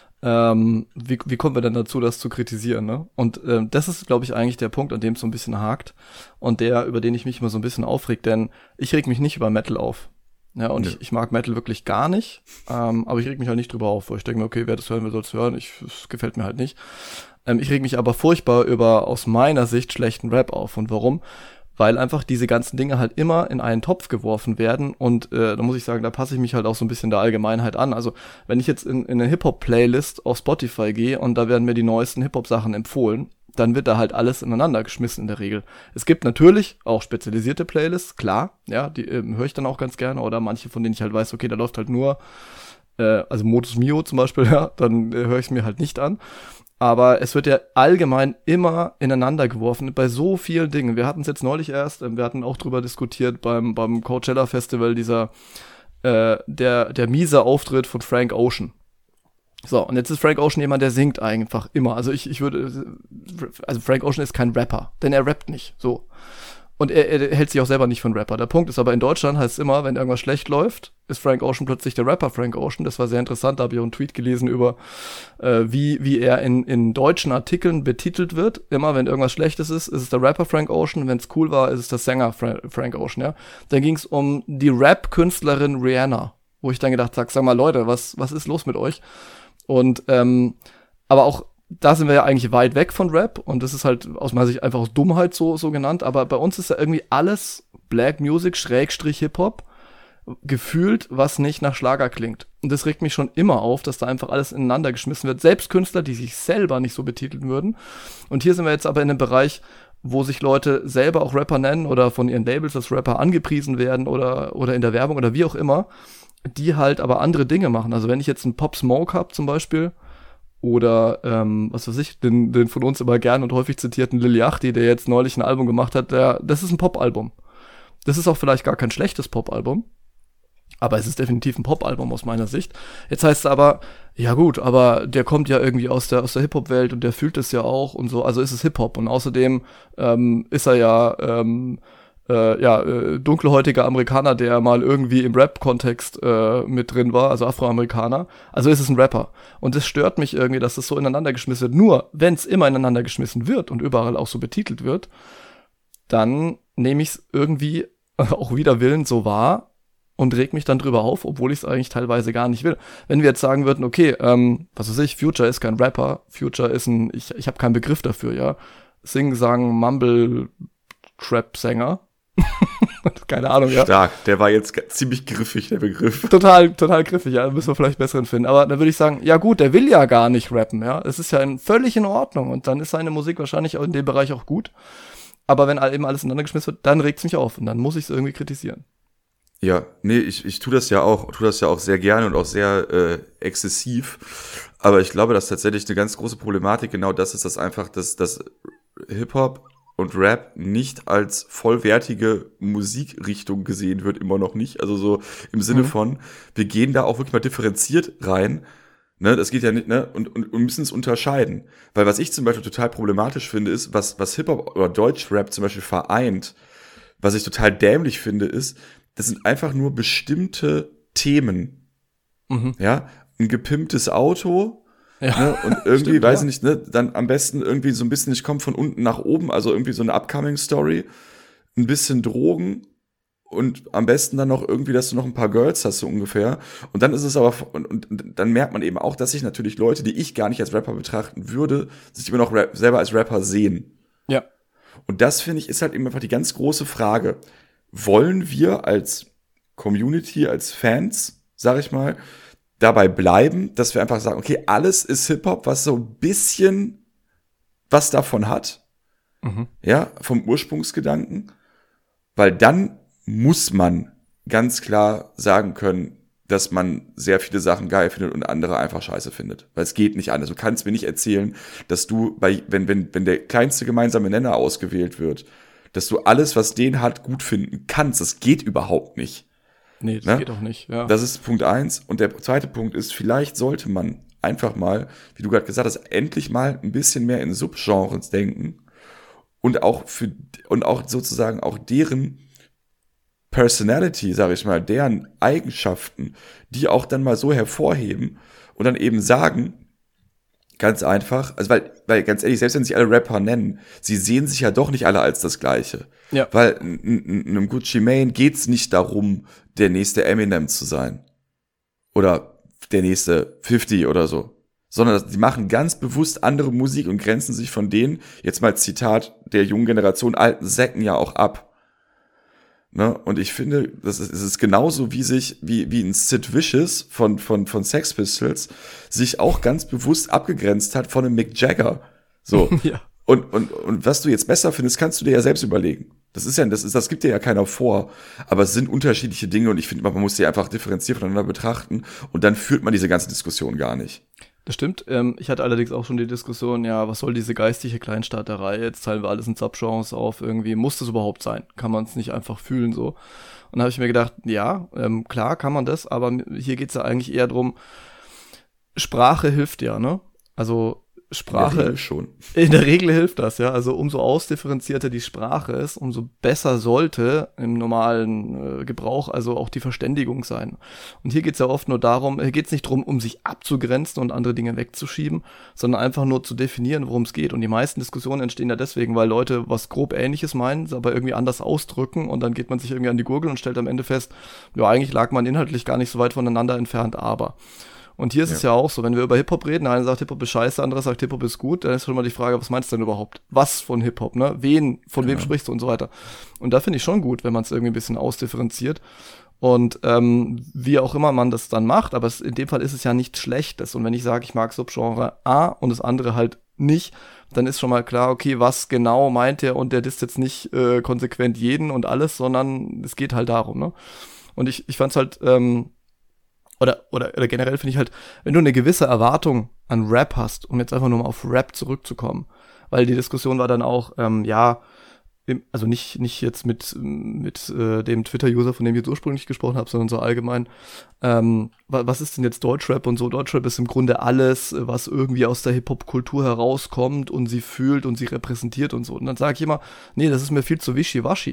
ähm, wie, wie kommen wir denn dazu, das zu kritisieren, ne? Und ähm, das ist, glaube ich, eigentlich der Punkt, an dem es so ein bisschen hakt und der, über den ich mich immer so ein bisschen aufreg, denn ich reg mich nicht über Metal auf. Ja, und ja. Ich, ich mag Metal wirklich gar nicht, ähm, aber ich reg mich halt nicht drüber auf, weil ich denke mir, okay, wer das hören will, soll es hören, ich, das gefällt mir halt nicht. Ähm, ich reg mich aber furchtbar über aus meiner Sicht schlechten Rap auf. Und warum? Weil einfach diese ganzen Dinge halt immer in einen Topf geworfen werden und äh, da muss ich sagen, da passe ich mich halt auch so ein bisschen der Allgemeinheit an. Also wenn ich jetzt in, in eine Hip-Hop-Playlist auf Spotify gehe und da werden mir die neuesten Hip-Hop-Sachen empfohlen, dann wird da halt alles ineinander geschmissen in der Regel. Es gibt natürlich auch spezialisierte Playlists, klar, ja, die äh, höre ich dann auch ganz gerne oder manche, von denen ich halt weiß, okay, da läuft halt nur, äh, also Modus Mio zum Beispiel, ja, dann äh, höre ich es mir halt nicht an. Aber es wird ja allgemein immer ineinander geworfen bei so vielen Dingen. Wir hatten es jetzt neulich erst, wir hatten auch drüber diskutiert beim beim Coachella Festival, dieser äh, der der miese Auftritt von Frank Ocean. So, und jetzt ist Frank Ocean jemand, der singt einfach immer. Also ich ich würde, also Frank Ocean ist kein Rapper, denn er rappt nicht, so. Und er, er hält sich auch selber nicht für einen Rapper. Der Punkt ist aber, in Deutschland heißt es immer, wenn irgendwas schlecht läuft, ist Frank Ocean plötzlich der Rapper Frank Ocean. Das war sehr interessant, da habe ich auch einen Tweet gelesen über, äh, wie wie er in in deutschen Artikeln betitelt wird. Immer, wenn irgendwas Schlechtes ist, ist es der Rapper Frank Ocean. Wenn es cool war, ist es der Sänger Fra- Frank Ocean, ja. Dann ging es um die Rap-Künstlerin Rihanna, wo ich dann gedacht habe, sag mal, Leute, was was ist los mit euch? Und, ähm, aber auch da sind wir ja eigentlich weit weg von Rap und das ist halt aus meiner Sicht einfach aus Dummheit so, so genannt, aber bei uns ist ja irgendwie alles Black Music, Schrägstrich Hip-Hop, gefühlt, was nicht nach Schlager klingt. Und das regt mich schon immer auf, dass da einfach alles ineinander geschmissen wird. Selbst Künstler, die sich selber nicht so betiteln würden. Und hier sind wir jetzt aber in einem Bereich, wo sich Leute selber auch Rapper nennen oder von ihren Labels als Rapper angepriesen werden oder, oder in der Werbung oder wie auch immer, die halt aber andere Dinge machen. Also wenn ich jetzt einen Pop Smoke habe zum Beispiel, oder, ähm, was weiß ich, den, den von uns immer gern und häufig zitierten Lil Yachty, der jetzt neulich ein Album gemacht hat, der, das ist ein Pop-Album. Das ist auch vielleicht gar kein schlechtes Pop-Album, aber es ist definitiv ein Pop-Album aus meiner Sicht. Jetzt heißt es aber, ja gut, aber der kommt ja irgendwie aus der, aus der Hip-Hop-Welt und der fühlt es ja auch und so, also ist es Hip-Hop und außerdem ähm, ist er ja, ähm, äh, ja, äh, dunkelhäutiger Amerikaner, der mal irgendwie im Rap-Kontext äh, mit drin war, also Afroamerikaner. Also ist es ein Rapper. Und es stört mich irgendwie, dass das so ineinander geschmissen wird. Nur, wenn es immer ineinander geschmissen wird und überall auch so betitelt wird, dann nehme ich es irgendwie auch wider Willen so wahr und reg mich dann drüber auf, obwohl ich es eigentlich teilweise gar nicht will. Wenn wir jetzt sagen würden, okay, ähm, was weiß ich, Future ist kein Rapper, Future ist ein, ich, ich habe keinen Begriff dafür, ja. Sing, Sang, Mumble, Trap-Sänger. Keine Ahnung, ja. Stark, der war jetzt ziemlich griffig, der Begriff. Total, total griffig, ja, da müssen wir vielleicht besseren finden. Aber dann würde ich sagen, ja gut, der will ja gar nicht rappen, ja. Es ist ja in, völlig in Ordnung und dann ist seine Musik wahrscheinlich auch in dem Bereich auch gut. Aber wenn eben alles ineinander geschmissen wird, dann regt es mich auf und dann muss ich es irgendwie kritisieren. Ja, nee, ich, ich tue das ja auch, tue das ja auch sehr gerne und auch sehr äh, exzessiv. Aber ich glaube, dass tatsächlich eine ganz große Problematik genau das ist, dass einfach, dass, dass Hip-Hop und Rap nicht als vollwertige Musikrichtung gesehen wird, immer noch nicht. Also so im Sinne mhm. von, wir gehen da auch wirklich mal differenziert rein. Ne, das geht ja nicht, ne, und, und, und müssen es unterscheiden. Weil was ich zum Beispiel total problematisch finde, ist, was, was Hip-Hop oder Deutschrap zum Beispiel vereint, was ich total dämlich finde, ist, das sind einfach nur bestimmte Themen. Mhm. Ja, ein gepimptes Auto, ja. Ne, und irgendwie, Stimmt, weiß ich ja. nicht, ne, dann am besten irgendwie so ein bisschen, ich komme von unten nach oben, also irgendwie so eine Upcoming-Story, ein bisschen Drogen und am besten dann noch irgendwie, dass du noch ein paar Girls hast, so ungefähr. Und dann ist es aber, und, und, und dann merkt man eben auch, dass sich natürlich Leute, die ich gar nicht als Rapper betrachten würde, sich immer noch Rap, selber als Rapper sehen. Ja. Und das, finde ich, ist halt eben einfach die ganz große Frage. Wollen wir als Community, als Fans, sag ich mal, dabei bleiben, dass wir einfach sagen, okay, alles ist Hip-Hop, was so ein bisschen was davon hat, mhm. ja, vom Ursprungsgedanken, weil dann muss man ganz klar sagen können, dass man sehr viele Sachen geil findet und andere einfach scheiße findet. Weil es geht nicht anders. Du kannst mir nicht erzählen, dass du, bei, wenn, wenn, wenn der kleinste gemeinsame Nenner ausgewählt wird, dass du alles, was den hat, gut finden kannst. Das geht überhaupt nicht. Nee, das ne? geht auch nicht, ja. Das ist Punkt eins. Und der zweite Punkt ist, vielleicht sollte man einfach mal, wie du gerade gesagt hast, endlich mal ein bisschen mehr in Subgenres denken und auch für, und auch sozusagen auch deren Personality, sage ich mal, deren Eigenschaften, die auch dann mal so hervorheben und dann eben sagen, ganz einfach, also weil, weil ganz ehrlich, selbst wenn sich alle Rapper nennen, sie sehen sich ja doch nicht alle als das Gleiche. Ja. Weil einem Gucci Mane geht's nicht darum, der nächste Eminem zu sein. Oder der nächste fifty oder so. Sondern sie machen ganz bewusst andere Musik und grenzen sich von denen, jetzt mal Zitat der jungen Generation, alten Säcken ja auch ab. Ne? Und ich finde, das ist, es ist genauso wie sich, wie, wie ein Sid Vicious von, von, von Sex Pistols sich auch ganz bewusst abgegrenzt hat von einem Mick Jagger. So. Ja. Und, und, und was du jetzt besser findest, kannst du dir ja selbst überlegen. Das ist ja, das ist, das gibt dir ja keiner vor. Aber es sind unterschiedliche Dinge und ich finde, man muss sie einfach differenziert voneinander betrachten und dann führt man diese ganze Diskussion gar nicht. Das stimmt. Ähm, ich hatte allerdings auch schon die Diskussion, ja, was soll diese geistige Kleinstaaterei? Jetzt teilen wir alles in Subgenres auf. Irgendwie muss das überhaupt sein? Kann man es nicht einfach fühlen so? Und da habe ich mir gedacht, ja, ähm, klar kann man das, aber hier geht's ja eigentlich eher drum, Sprache hilft ja, ne? Also Sprache. In der Regel schon. In der Regel hilft das, ja. Also umso ausdifferenzierter die Sprache ist, umso besser sollte im normalen äh, Gebrauch also auch die Verständigung sein. Und hier geht's ja oft nur darum, hier geht's nicht darum, um sich abzugrenzen und andere Dinge wegzuschieben, sondern einfach nur zu definieren, worum es geht. Und die meisten Diskussionen entstehen ja deswegen, weil Leute was grob Ähnliches meinen, aber irgendwie anders ausdrücken und dann geht man sich irgendwie an die Gurgel und stellt am Ende fest, ja, eigentlich lag man inhaltlich gar nicht so weit voneinander entfernt, aber und hier ist ja. es ja auch so, wenn wir über Hip-Hop reden, einer sagt Hip-Hop ist scheiße, andere sagt Hip-Hop ist gut, dann ist schon mal die Frage, was meinst du denn überhaupt? Was von Hip-Hop, ne? Wen, von ja. wem sprichst du und so weiter. Und da finde ich schon gut, wenn man es irgendwie ein bisschen ausdifferenziert. Und ähm, wie auch immer man das dann macht, aber es, in dem Fall ist es ja nichts Schlechtes. Und wenn ich sage, ich mag Subgenre A und das andere halt nicht, dann ist schon mal klar, okay, was genau meint der und der disst jetzt nicht äh, konsequent jeden und alles, sondern es geht halt darum, ne? Und ich, ich fand's halt, ähm, Oder, oder, oder generell finde ich halt, wenn du eine gewisse Erwartung an Rap hast, um jetzt einfach nur mal auf Rap zurückzukommen, weil die Diskussion war dann auch, ähm, ja, im, also nicht nicht jetzt mit mit äh, dem Twitter-User, von dem ich jetzt ursprünglich gesprochen habe, sondern so allgemein, ähm, was ist denn jetzt Deutschrap und so? Deutschrap ist im Grunde alles, was irgendwie aus der Hip-Hop-Kultur herauskommt und sie fühlt und sie repräsentiert und so. Und dann sage ich immer, nee, das ist mir viel zu wischiwaschi.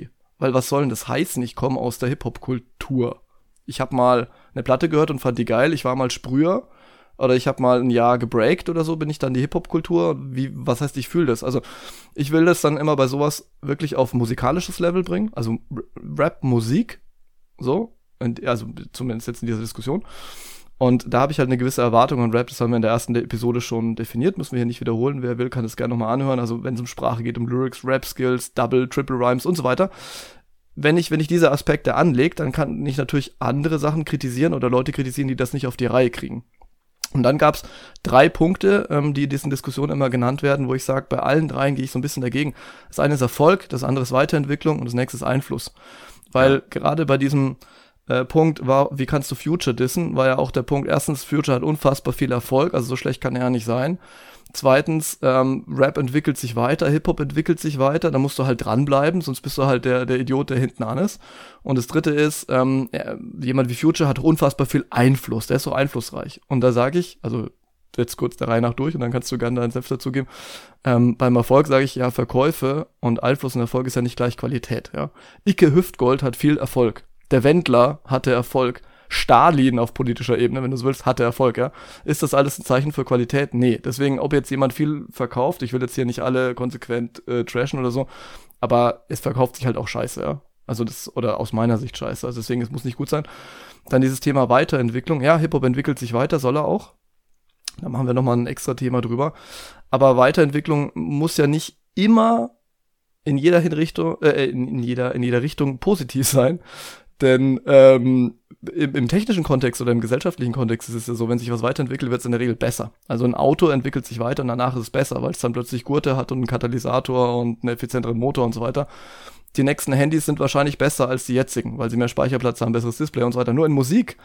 weil was soll denn das heißen? Ich komme aus der Hip-Hop-Kultur. Ich habe mal eine Platte gehört und fand die geil, ich war mal Sprüher oder ich habe mal ein Jahr gebreakt oder so, bin ich dann die Hip-Hop-Kultur. Wie, was heißt, ich fühle das? Also ich will das dann immer bei sowas wirklich auf musikalisches Level bringen, also Rap, Musik, so, und, also zumindest jetzt in dieser Diskussion. Und da habe ich halt eine gewisse Erwartung an Rap, das haben wir in der ersten Episode schon definiert, müssen wir hier nicht wiederholen, wer will, kann das gerne nochmal anhören, also wenn es um Sprache geht, um Lyrics, Rap-Skills, Double, Triple Rhymes und so weiter. Wenn ich, wenn ich diese Aspekte anlege, dann kann ich natürlich andere Sachen kritisieren oder Leute kritisieren, die das nicht auf die Reihe kriegen. Und dann gab's drei Punkte, ähm, die in diesen Diskussionen immer genannt werden, wo ich sage, bei allen dreien gehe ich so ein bisschen dagegen. Das eine ist Erfolg, das andere ist Weiterentwicklung und das nächste ist Einfluss. Weil ja. gerade bei diesem äh, Punkt war, wie kannst du Future dissen, war ja auch der Punkt, erstens, Future hat unfassbar viel Erfolg, also so schlecht kann er ja nicht sein. Zweitens, ähm, Rap entwickelt sich weiter, Hip-Hop entwickelt sich weiter, da musst du halt dranbleiben, sonst bist du halt der, der Idiot, der hinten an ist. Und das dritte ist, ähm, jemand wie Future hat unfassbar viel Einfluss, der ist so einflussreich. Und da sage ich, also jetzt kurz der Reihe nach durch und dann kannst du gerne deinen Senf dazugeben, ähm, beim Erfolg sage ich, ja, Verkäufe und Einfluss und Erfolg ist ja nicht gleich Qualität, ja. Icke Hüftgold hat viel Erfolg, der Wendler hatte Erfolg, Stalin auf politischer Ebene, wenn du so willst, hatte Erfolg, ja. Ist das alles ein Zeichen für Qualität? Nee. Deswegen, ob jetzt jemand viel verkauft, ich will jetzt hier nicht alle konsequent äh, trashen oder so, aber es verkauft sich halt auch scheiße, ja. Also das, oder aus meiner Sicht scheiße. Also deswegen, es muss nicht gut sein. Dann dieses Thema Weiterentwicklung. Ja, Hip-Hop entwickelt sich weiter, soll er auch. Da machen wir nochmal ein extra Thema drüber. Aber Weiterentwicklung muss ja nicht immer in jeder Hinrichtung, äh, in, in jeder, in jeder Richtung positiv sein. Denn ähm, im, im technischen Kontext oder im gesellschaftlichen Kontext ist es ja so, wenn sich was weiterentwickelt, wird es in der Regel besser. Also ein Auto entwickelt sich weiter und danach ist es besser, weil es dann plötzlich Gurte hat und einen Katalysator und einen effizienteren Motor und so weiter. Die nächsten Handys sind wahrscheinlich besser als die jetzigen, weil sie mehr Speicherplatz haben, besseres Display und so weiter. Nur in Musik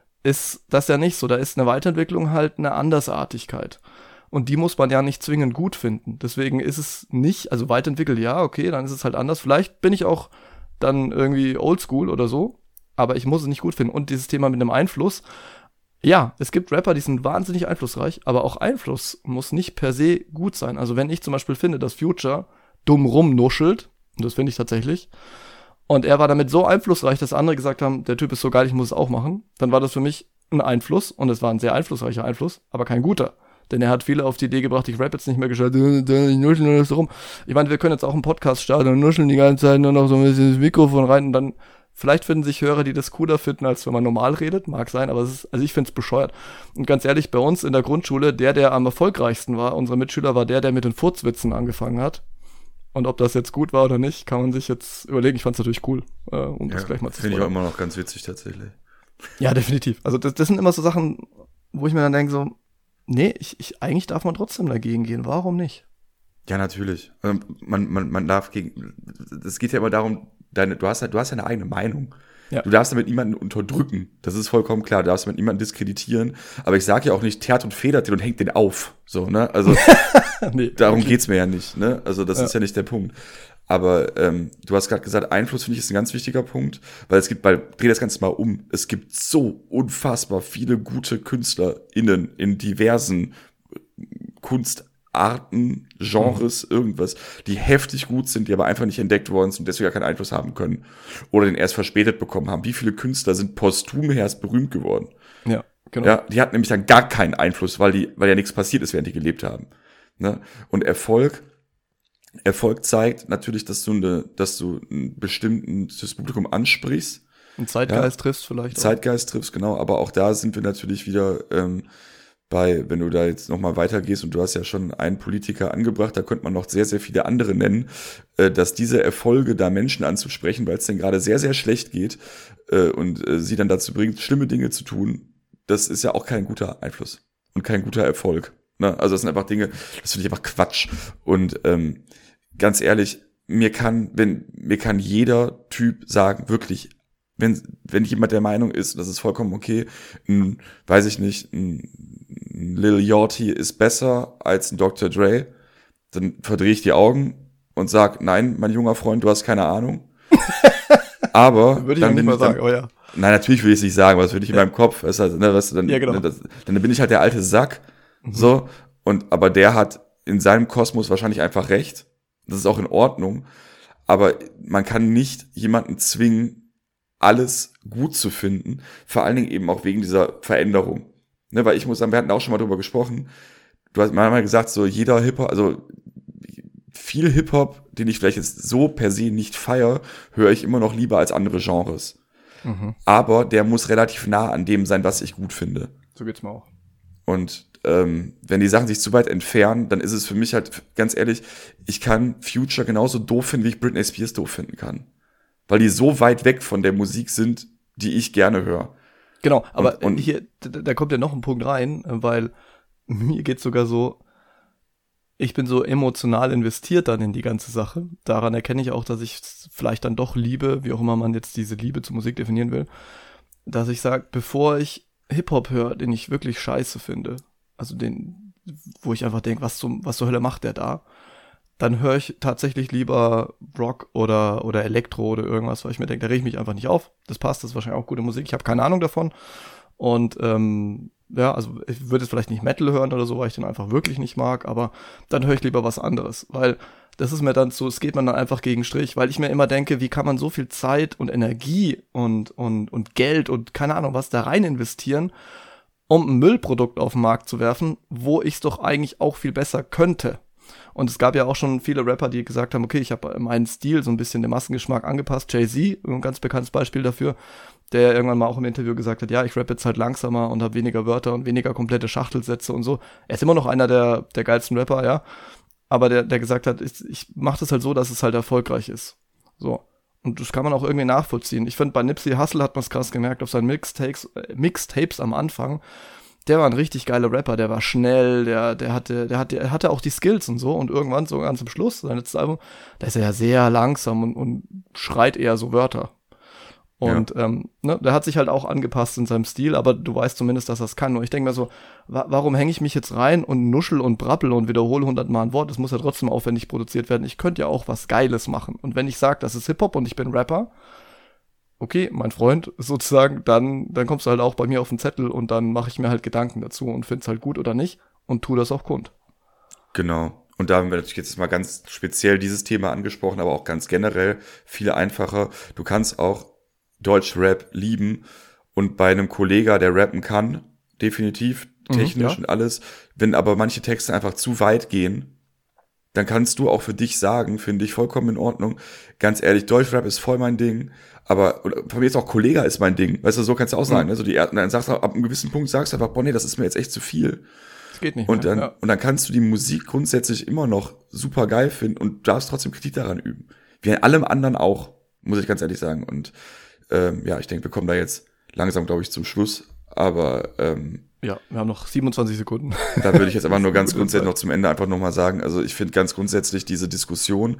ist das ja nicht so. Da ist eine Weiterentwicklung halt eine Andersartigkeit. Und die muss man ja nicht zwingend gut finden. Deswegen ist es nicht, also weiterentwickelt, ja, okay, dann ist es halt anders. Vielleicht bin ich auch dann irgendwie oldschool oder so, aber ich muss es nicht gut finden. Und dieses Thema mit dem Einfluss, ja, es gibt Rapper, die sind wahnsinnig einflussreich, aber auch Einfluss muss nicht per se gut sein. Also wenn ich zum Beispiel finde, dass Future dumm rumnuschelt, und das finde ich tatsächlich, und er war damit so einflussreich, dass andere gesagt haben, der Typ ist so geil, ich muss es auch machen, dann war das für mich ein Einfluss, und es war ein sehr einflussreicher Einfluss, aber kein guter. Denn er hat viele auf die Idee gebracht, ich rap jetzt nicht mehr gescheit, ich nuschel nur so rum. Ich meine, wir können jetzt auch einen Podcast starten und nuscheln die ganze Zeit nur noch so ein bisschen ins Mikrofon rein und dann, vielleicht finden sich Hörer, die das cooler finden, als wenn man normal redet, mag sein, aber es ist, also ich find's bescheuert. Und ganz ehrlich, bei uns in der Grundschule, der, der am erfolgreichsten war, unser Mitschüler war der, der mit den Furzwitzen angefangen hat. Und ob das jetzt gut war oder nicht, kann man sich jetzt überlegen. Ich fand's natürlich cool, äh, um ja, das gleich mal zu sagen. Finde ich auch immer noch ganz witzig, tatsächlich. Ja, definitiv. Also das, das sind immer so Sachen, wo ich mir dann denke, so, nee, ich, ich, eigentlich darf man trotzdem dagegen gehen. Warum nicht? Ja, natürlich. Also man, man, man darf gegen, es geht ja immer darum, deine, du hast ja, du hast ja eine eigene Meinung. Ja. Du darfst damit niemanden unterdrücken. Das ist vollkommen klar. Du darfst damit niemanden diskreditieren. Aber ich sage ja auch nicht, teert und federt den und hängt den auf. So, ne? Also, nee, darum okay. geht's mir ja nicht, ne? Also, das ja. ist ja nicht der Punkt. Aber ähm, du hast gerade gesagt, Einfluss, finde ich, ist ein ganz wichtiger Punkt, weil es gibt, weil, dreh das Ganze mal um, es gibt so unfassbar viele gute KünstlerInnen in diversen Kunstarten, Genres, mhm. irgendwas, die heftig gut sind, die aber einfach nicht entdeckt worden sind und deswegen gar keinen Einfluss haben können oder den erst verspätet bekommen haben. Wie viele Künstler sind posthum erst berühmt geworden? Ja, genau. Ja, die hatten nämlich dann gar keinen Einfluss, weil die, weil ja nichts passiert ist, während die gelebt haben. Ne? Und Erfolg Erfolg zeigt natürlich, dass du eine, dass du ein bestimmtes Publikum ansprichst. Einen Zeitgeist ja, triffst vielleicht. Zeitgeist auch. triffst, genau. Aber auch da sind wir natürlich wieder ähm, bei, wenn du da jetzt nochmal weitergehst und du hast ja schon einen Politiker angebracht, da könnte man noch sehr, sehr viele andere nennen, äh, dass diese Erfolge da Menschen anzusprechen, weil es denen gerade sehr, sehr schlecht geht äh, und äh, sie dann dazu bringt, schlimme Dinge zu tun, das ist ja auch kein guter Einfluss und kein guter Erfolg. Ne? Also das sind einfach Dinge, das finde ich einfach Quatsch. Und ähm, ganz ehrlich, mir kann, wenn, mir kann jeder Typ sagen, wirklich, wenn, wenn jemand der Meinung ist, das ist vollkommen okay, ein, weiß ich nicht, ein, ein Lil Yachty ist besser als ein Doktor Dre, dann verdrehe ich die Augen und sag, nein, mein junger Freund, du hast keine Ahnung. Aber würde ich dann auch nicht mal dann, sagen, oh ja. Nein, natürlich will ich es nicht sagen, aber das würde ich in ja. meinem Kopf, weißt du, ne, weißt du, dann, ja, genau. ne, das, dann bin ich halt der alte Sack, mhm. so, und, aber der hat in seinem Kosmos wahrscheinlich einfach recht. Das ist auch in Ordnung. aber man kann nicht jemanden zwingen, alles gut zu finden, vor allen Dingen eben auch wegen dieser Veränderung. Ne, weil ich muss sagen, wir hatten auch schon mal drüber gesprochen, du hast mal gesagt, so jeder Hip-Hop, also viel Hip-Hop, den ich vielleicht jetzt so per se nicht feiere, höre ich immer noch lieber als andere Genres. Mhm. Aber der muss relativ nah an dem sein, was ich gut finde. So geht's mir auch. Und ähm, wenn die Sachen sich zu weit entfernen, dann ist es für mich halt, ganz ehrlich, ich kann Future genauso doof finden, wie ich Britney Spears doof finden kann. Weil die so weit weg von der Musik sind, die ich gerne höre. Genau, aber und, und hier, da kommt ja noch ein Punkt rein, weil mir geht's sogar so, ich bin so emotional investiert dann in die ganze Sache. Daran erkenne ich auch, dass ich vielleicht dann doch liebe, wie auch immer man jetzt diese Liebe zur Musik definieren will, dass ich sage, bevor ich Hip-Hop höre, den ich wirklich scheiße finde, also den, wo ich einfach denke, was zum, was zur Hölle macht der da, dann höre ich tatsächlich lieber Rock oder, oder Elektro oder irgendwas, weil ich mir denke, da reg ich mich einfach nicht auf. Das passt, das ist wahrscheinlich auch gute Musik. Ich habe keine Ahnung davon. Und ähm, ja, also ich würde jetzt vielleicht nicht Metal hören oder so, weil ich den einfach wirklich nicht mag, aber dann höre ich lieber was anderes, weil das ist mir dann so, es geht man dann einfach gegen Strich, weil ich mir immer denke, wie kann man so viel Zeit und Energie und, und, und Geld und keine Ahnung was da rein investieren, um ein Müllprodukt auf den Markt zu werfen, wo ich es doch eigentlich auch viel besser könnte. Und es gab ja auch schon viele Rapper, die gesagt haben, okay, ich habe meinen Stil so ein bisschen dem Massengeschmack angepasst. Jay-Z, ein ganz bekanntes Beispiel dafür, der irgendwann mal auch im Interview gesagt hat, ja, ich rappe jetzt halt langsamer und habe weniger Wörter und weniger komplette Schachtelsätze und so. Er ist immer noch einer der, der geilsten Rapper, ja. Aber der, der gesagt hat, ich, ich mache das halt so, dass es halt erfolgreich ist. So. Und das kann man auch irgendwie nachvollziehen. Ich finde, bei Nipsey Hussle hat man es krass gemerkt, auf seinen Mixtapes, äh, Mixtapes am Anfang. Der war ein richtig geiler Rapper, der war schnell, der, der hatte, der hatte, der hatte auch die Skills und so. Und irgendwann, so ganz zum Schluss, sein letztes Album, da ist er ja sehr langsam und, und schreit eher so Wörter. Und ja. ähm, ne, der hat sich halt auch angepasst in seinem Stil, aber du weißt zumindest, dass er es kann. Und ich denke mir so, wa- warum hänge ich mich jetzt rein und nuschel und brabbel und wiederhole hundertmal ein Wort? Das muss ja trotzdem aufwendig produziert werden. Ich könnte ja auch was Geiles machen. Und wenn ich sage, das ist Hip-Hop und ich bin Rapper, okay, mein Freund, sozusagen, dann, dann kommst du halt auch bei mir auf den Zettel und dann mache ich mir halt Gedanken dazu und find's halt gut oder nicht und tu das auch kund. Genau. Und da haben wir natürlich jetzt mal ganz speziell dieses Thema angesprochen, aber auch ganz generell viel einfacher. Du kannst auch Deutschrap lieben und bei einem Kollega, der rappen kann, definitiv, technisch mhm, ja. und alles, wenn aber manche Texte einfach zu weit gehen, dann kannst du auch für dich sagen, finde ich vollkommen in Ordnung, ganz ehrlich, Deutschrap ist voll mein Ding, aber von mir jetzt auch Kollega ist mein Ding, weißt du, so kannst du auch sagen, mhm. also die, dann sagst du, ab einem gewissen Punkt sagst du einfach, boah, nee, das ist mir jetzt echt zu viel. Das geht nicht und mehr, dann ja. Und dann kannst du die Musik grundsätzlich immer noch super geil finden und darfst trotzdem Kritik daran üben. Wie an allem anderen auch, muss ich ganz ehrlich sagen. Und ähm, ja, ich denke, wir kommen da jetzt langsam, glaube ich, zum Schluss, aber ähm, ja, wir haben noch siebenundzwanzig Sekunden. Da würde ich jetzt aber nur ganz grundsätzlich noch zum Ende einfach nochmal sagen, also ich finde ganz grundsätzlich diese Diskussion,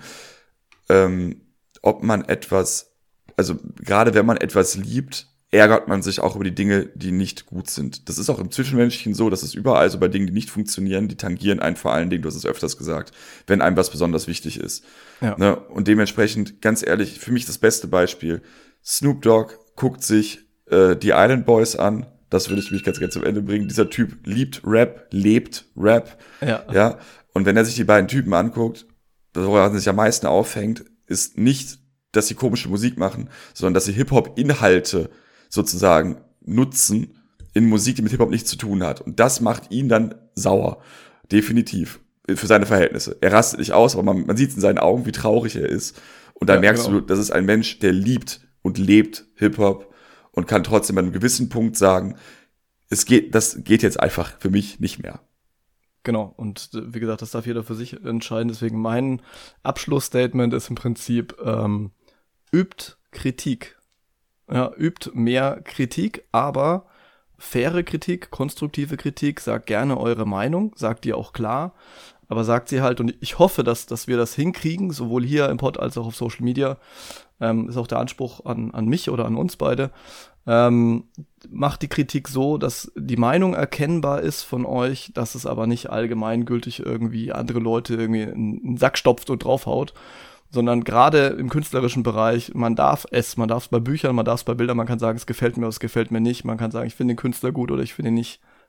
ähm, ob man etwas, also gerade wenn man etwas liebt, ärgert man sich auch über die Dinge, die nicht gut sind. Das ist auch im Zwischenmenschlichen so, das ist überall so bei Dingen, die nicht funktionieren, die tangieren einen vor allen Dingen, du hast es öfters gesagt, wenn einem was besonders wichtig ist. Ja. Ne? Und dementsprechend, ganz ehrlich, für mich das beste Beispiel, Snoop Dogg guckt sich äh, die Island Boys an, das würde ich mich ganz gerne zum Ende bringen. Dieser Typ liebt Rap, lebt Rap. Ja. ja. Und wenn er sich die beiden Typen anguckt, woran er sich am meisten aufhängt, ist nicht, dass sie komische Musik machen, sondern dass sie Hip-Hop-Inhalte sozusagen nutzen in Musik, die mit Hip-Hop nichts zu tun hat. Und das macht ihn dann sauer. Definitiv. Für seine Verhältnisse. Er rastet nicht aus, aber man, man sieht in seinen Augen, wie traurig er ist. Und dann ja, merkst genau. du, das ist ein Mensch, der liebt und lebt Hip-Hop und kann trotzdem an einem gewissen Punkt sagen, es geht, das geht jetzt einfach für mich nicht mehr. Genau, und wie gesagt, das darf jeder für sich entscheiden. Deswegen mein Abschlussstatement ist im Prinzip, ähm, übt Kritik. Ja, übt mehr Kritik, aber faire Kritik, konstruktive Kritik, sagt gerne eure Meinung, sagt die auch klar, aber sagt sie halt, und ich hoffe, dass, dass wir das hinkriegen, sowohl hier im Pod als auch auf Social Media, ähm, ist auch der Anspruch an, an mich oder an uns beide, ähm, macht die Kritik so, dass die Meinung erkennbar ist von euch, dass es aber nicht allgemeingültig irgendwie andere Leute irgendwie in einen Sack stopft und draufhaut, sondern gerade im künstlerischen Bereich, man darf es, man darf es bei Büchern, man darf es bei Bildern, man kann sagen, es gefällt mir, es gefällt mir nicht, man kann sagen, ich finde den Künstler gut oder ich finde ihn nicht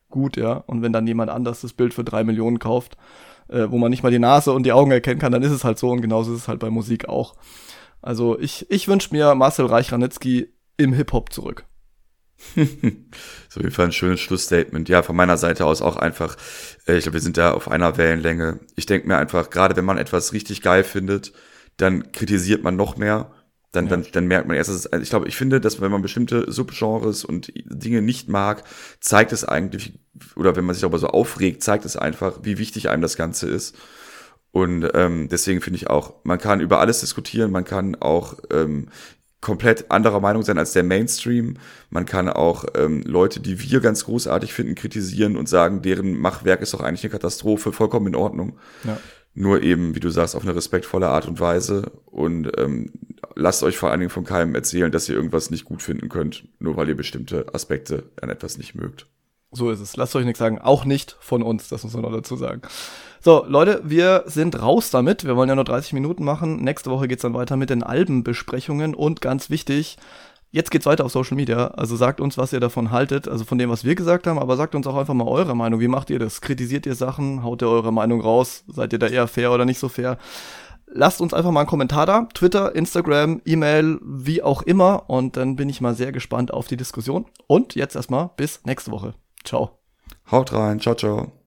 gut, ja. Und wenn dann jemand anders das Bild für drei Millionen kauft, äh, wo man nicht mal die Nase und die Augen erkennen kann, dann ist es halt so und genauso ist es halt bei Musik auch. Also ich, ich wünsche mir Marcel Reich-Ranitzky im Hip-Hop zurück. So, auf jeden Fall ein schönes Schlussstatement. Ja, von meiner Seite aus auch einfach, äh, ich glaube, wir sind da auf einer Wellenlänge. Ich denke mir einfach, gerade wenn man etwas richtig geil findet, dann kritisiert man noch mehr. Dann, ja. dann, dann merkt man erst, dass es, ich glaube, ich finde, dass wenn man bestimmte Subgenres und Dinge nicht mag, zeigt es eigentlich, oder wenn man sich darüber so aufregt, zeigt es einfach, wie wichtig einem das Ganze ist. Und ähm, deswegen finde ich auch, man kann über alles diskutieren, man kann auch ähm, komplett anderer Meinung sein als der Mainstream. Man kann auch ähm, Leute, die wir ganz großartig finden, kritisieren und sagen, deren Machwerk ist doch eigentlich eine Katastrophe, vollkommen in Ordnung. Ja. Nur eben, wie du sagst, auf eine respektvolle Art und Weise. Und ähm, lasst euch vor allen Dingen von keinem erzählen, dass ihr irgendwas nicht gut finden könnt, nur weil ihr bestimmte Aspekte an etwas nicht mögt. So ist es. Lasst euch nichts sagen. Auch nicht von uns, das muss man noch dazu sagen. So, Leute, wir sind raus damit. Wir wollen ja nur dreißig Minuten machen. Nächste Woche geht's dann weiter mit den Albenbesprechungen. Und ganz wichtig, jetzt geht's weiter auf Social Media. Also sagt uns, was ihr davon haltet. Also von dem, was wir gesagt haben. Aber sagt uns auch einfach mal eure Meinung. Wie macht ihr das? Kritisiert ihr Sachen? Haut ihr eure Meinung raus? Seid ihr da eher fair oder nicht so fair? Lasst uns einfach mal einen Kommentar da. Twitter, Instagram, E-Mail, wie auch immer. Und dann bin ich mal sehr gespannt auf die Diskussion. Und jetzt erstmal bis nächste Woche. Ciao. Haut rein. Ciao, ciao.